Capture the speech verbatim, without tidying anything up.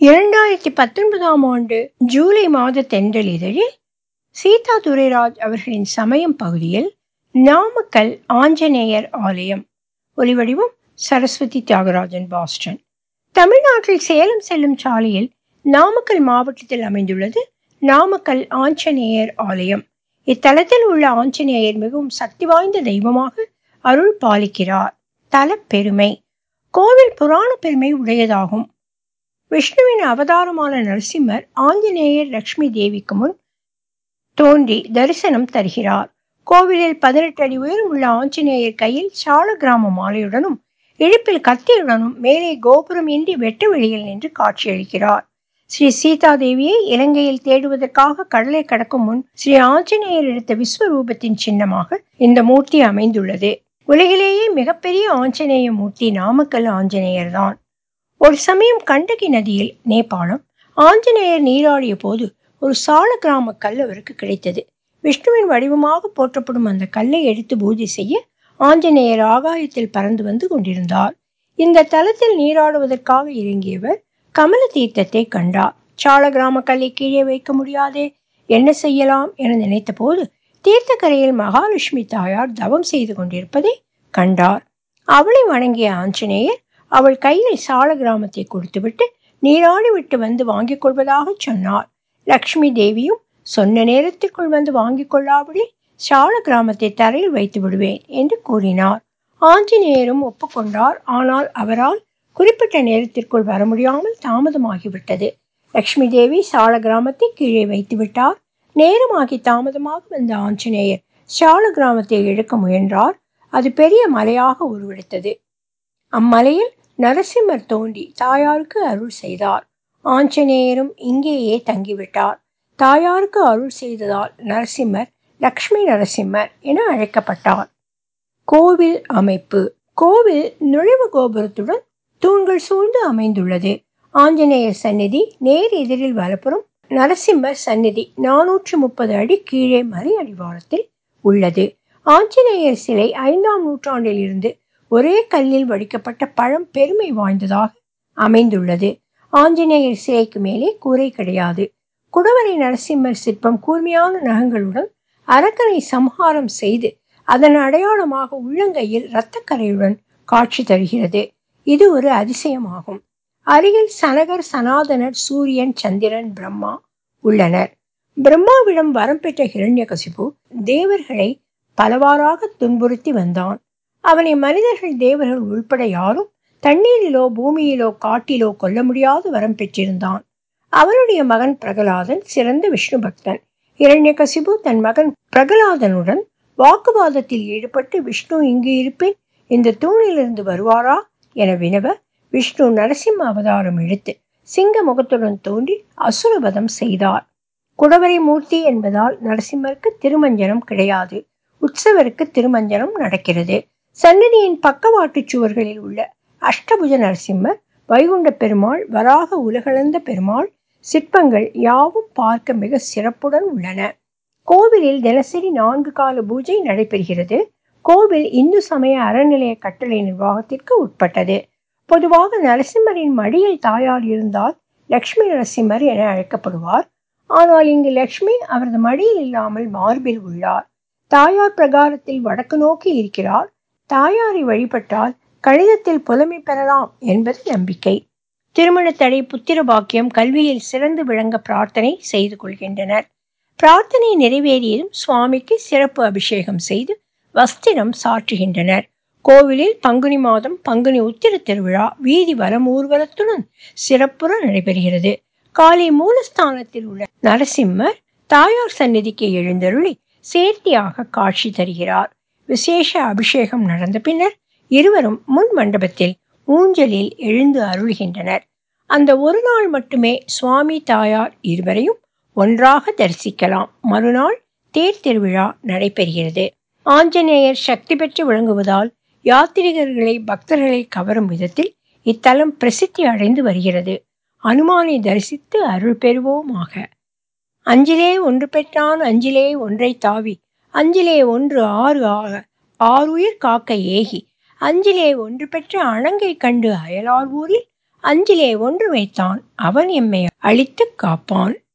இரண்டாயிரத்தி பத்தொன்பதாம் ஆண்டு ஜூலை மாத தென்றல் இதழில் சீதா துரைராஜ் அவர்களின் சமயம் பகுதியில் நாமக்கல் ஆஞ்சநேயர் ஆலயம். ஒலிவடிவம் சரஸ்வதி தியாகராஜன், பாஸ்டன். தமிழ்நாட்டில் சேலம் செல்லும் சாலையில் நாமக்கல் மாவட்டத்தில் அமைந்துள்ளது நாமக்கல் ஆஞ்சநேயர் ஆலயம். இத்தலத்தில் உள்ள ஆஞ்சநேயர் மிகவும் சக்தி வாய்ந்த தெய்வமாக அருள் பாலிக்கிறார். தல பெருமை. கோவில் புராண பெருமை உடையதாகும். விஷ்ணுவின் அவதாரமான நரசிம்மர் ஆஞ்சநேயர் லட்சுமி தேவிக்கு முன் தோன்றி தரிசனம் தருகிறார். கோவிலில் பதினெட்டு அடி உயரம் உள்ள ஆஞ்சநேயர் கையில் சால கிராம மாலையுடனும் இடுப்பில் கத்தியுடனும் மேலே கோபுரம் இன்றி வெட்ட வெளியில் நின்று காட்சியளிக்கிறார். ஸ்ரீ சீதா தேவியை இலங்கையில் தேடுவதற்காக கடலை கடக்கும் முன் ஸ்ரீ ஆஞ்சநேயர் எடுத்த விஸ்வரூபத்தின் சின்னமாக இந்த மூர்த்தி அமைந்துள்ளது. உலகிலேயே மிகப்பெரிய ஆஞ்சநேய மூர்த்தி நாமக்கல் ஆஞ்சநேயர் தான். ஒரு சமயம் கண்டகி நதியில் நேபாளம் ஆஞ்சநேயர் நீராடிய போது ஒரு சால கிராம கல் அவருக்கு கிடைத்தது. விஷ்ணுவின் வடிவமாக போற்றப்படும் அந்த கல்லை எடுத்து பூஜை செய்ய ஆஞ்சநேயர் ஆகாயத்தில் பறந்து வந்து கொண்டிருந்தார். இந்த தலத்தில் நீராடுவதற்காக இறங்கியவர் கமல தீர்த்தத்தை கண்டார். சால கிராம கல்லை கீழே வைக்க முடியாதே, என்ன செய்யலாம் என நினைத்த போது தீர்த்தக்கரையில் மகாலட்சுமி தாயார் தவம் செய்து கொண்டிருப்பதை கண்டார். அவளை வணங்கிய ஆஞ்சநேயர் அவள் கையில் சால கிராமத்தை கொடுத்துவிட்டு நீராடி விட்டு வந்து வாங்கிக் கொள்வதாக சொன்னார். லட்சுமி தேவியும் சொன்ன நேரத்திற்குள் வந்து வாங்கிக் கொள்ளாவிடில் சால கிராமத்தை தரையில் வைத்து விடுவேன் என்று கூறினார். ஆஞ்சநேயரும் ஒப்புக்கொண்டார். ஆனால் அவரால் குறிப்பிட்ட நேரத்திற்குள் வர முடியாமல் தாமதமாகிவிட்டது. லட்சுமி தேவி சால கிராமத்தை கீழே வைத்து விட்டார். நேரமாகி தாமதமாக வந்த ஆஞ்சநேயர் சால கிராமத்தை எடுக்க முயன்றார். அது பெரிய மலையாக உருவெடுத்தது. அம்மலையில் நரசிம்மர் தோன்றி தாயாருக்கு அருள் செய்தார். ஆஞ்சநேயரும் இங்கேயே தங்கிவிட்டார். தாயாருக்கு அருள் செய்ததால் நரசிம்மர் லக்ஷ்மி நரசிம்மர் என அழைக்கப்பட்டார். கோவில் அமைப்பு. கோவில் நுழைவு கோபுரத்துடன் தூண்கள் சூழ்ந்து அமைந்துள்ளது. ஆஞ்சநேயர் சந்நிதி நேர் எதிரில் வலப்புறம், நரசிம்மர் சந்நிதி நானூற்று முப்பது அடி கீழே மலை அடிவாரத்தில் உள்ளது. ஆஞ்சநேயர் சிலை ஐந்தாம் நூற்றாண்டில் இருந்து ஒரே கல்லில் வடிக்கப்பட்ட பழம் பெருமை வாய்ந்ததாக அமைந்துள்ளது. ஆஞ்சநேயர் சிலைக்கு மேலே கூரை கிடையாது. குடவரை நரசிம்மர் சிற்பம் கூர்மையான நகங்களுடன் அரக்கனை சம்ஹாரம் செய்து அதன் அடையாளமாக உள்ளங்கையில் இரத்தக்கரையுடன் காட்சி தருகிறது. இது ஒரு அதிசயமாகும். அருகில் சனகர், சனாதனர், சூரியன், சந்திரன், பிரம்மா உள்ளனர். பிரம்மாவிடம் வரம் பெற்ற ஹிரண்யகசிபு தேவர்களை பலவாறாக துன்புறுத்தி வந்தான். அவனை மனிதர்கள், தேவர்கள் உள்பட யாரும் தண்ணீரிலோ பூமியிலோ காட்டிலோ கொல்ல முடியாத வரம் பெற்றிருந்தான். அவனுடைய மகன் பிரகலாதன் சிறந்த விஷ்ணு பக்தன். ஹிரண்யகசிபு தன் மகன் பிரகலாதனுடன் வாக்குவாதத்தில் ஈடுபட்டு விஷ்ணு இங்கு இருப்பின் இந்த தூணிலிருந்து வருவாரா என வினவ, விஷ்ணு நரசிம்ம அவதாரம் எடுத்து சிங்க முகத்துடன் தோன்றி அசுரவதம் செய்தார். குடவரை மூர்த்தி என்பதால் நரசிம்மருக்கு திருமஞ்சனம் கிடையாது. உற்சவருக்கு திருமஞ்சனம் நடக்கிறது. சன்னதியின் பக்கவாட்டு சுவர்களில் உள்ள அஷ்டபுஜ நரசிம்மர், வைகுண்ட பெருமாள், வராக உலகளந்த பெருமாள் சிற்பங்கள் யாவும் பார்க்க மிக சிறப்புடன் உள்ளன. கோவிலில் தினசரி நான்கு கால பூஜை நடைபெறுகிறது. கோவில் இந்து சமய அறநிலைய கட்டளை நிர்வாகத்திற்கு உட்பட்டது. பொதுவாக நரசிம்மரின் மடியில் தாயார் இருந்தால் லட்சுமி நரசிம்மர் என அழைக்கப்படுவார். ஆனால் இங்கு லட்சுமி அவரது மடியில் இல்லாமல் மார்பில் உள்ளார். தாயார் பிரகாரத்தில் வடக்கு நோக்கி இருக்கிறார். தாயாரை வழிபட்டால் கணிதத்தில் புலமை பெறலாம் என்பது நம்பிக்கை. திருமண தடை, புத்திர பாக்கியம், கல்வியில் சிறந்து விளங்க பிரார்த்தனை செய்து கொள்கின்றனர். பிரார்த்தனை நிறைவேறியதும் சுவாமிக்கு சிறப்பு அபிஷேகம் செய்து வஸ்திரம் சாற்றுகின்றனர். கோவிலில் பங்குனி மாதம் பங்குனி உத்திர திருவிழா வீதி வலம் ஊர்வலத்துடன் சிறப்புற நடைபெறுகிறது. காலை மூலஸ்தானத்தில் உள்ள நரசிம்மர் தாயார் சந்நிதிக்கு எழுந்தருளி சேர்த்தியாக காட்சி தருகிறார். விசேஷ அபிஷேகம் நடந்த பின்னர் இருவரும் முன் மண்டபத்தில் ஊஞ்சலில் எழுந்து அருள்கின்றனர். அந்த ஒரு நாள் மட்டுமே சுவாமி தாயார் இருவரையும் ஒன்றாக தரிசிக்கலாம். மறுநாள் தேர் திருவிழா நடைபெறுகிறது. ஆஞ்சநேயர் சக்தி பெற்று விளங்குவதால் யாத்திரிகர்களை, பக்தர்களை கவரும் விதத்தில் இத்தலம் பிரசித்தி அடைந்து வருகிறது. அனுமானை தரிசித்து அருள் பெறுவோமாக. அஞ்சிலே ஒன்று பெற்றான் அஞ்சிலே ஒன்றை தாவி, அஞ்சிலே ஒன்று ஆறு ஆக ஆறுயிர் காக்க ஏகி, அஞ்சிலே ஒன்று பெற்ற அணங்கை கண்டு அயலார் ஊரில் அஞ்சிலே ஒன்று வைத்தான், அவன் எம்மை அழித்துக் காப்பான்.